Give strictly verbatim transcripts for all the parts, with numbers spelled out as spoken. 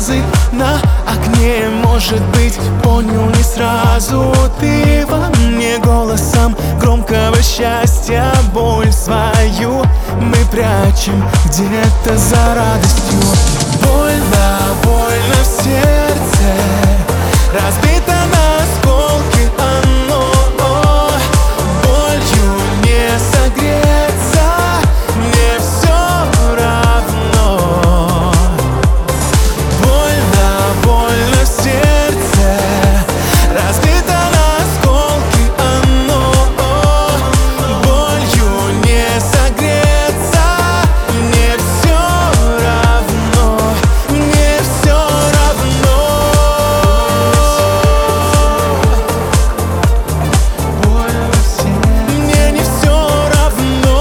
фразы на окне, может быть, понял не сразу. Ты во мне голосом громкого счастья, боль свою мы прячем где-то за радостью. Больно, больно в сердце, разбито на осколки оно, болью не согреться, мне все равно. Больно, больно в сердце, разбито на осколки оно, болью не согреться, мне все равно, мне все равно. Мне не все равно.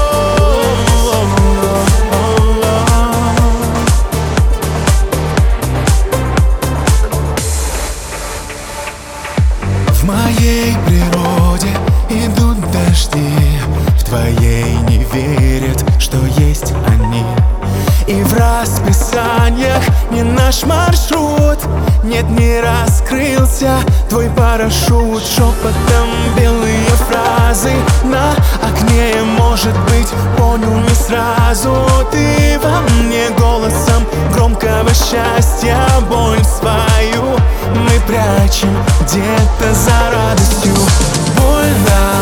В моей природе идут дожди, в твоей не верят, что есть они. И в расписаниях не наш маршрут, нет, не раскрылся твой парашют. Шепотом белые фразы на окне, может быть, понял не сразу. Ты во мне голосом громкого счастья, боль свою мы прячем где-то за радостью. Больно,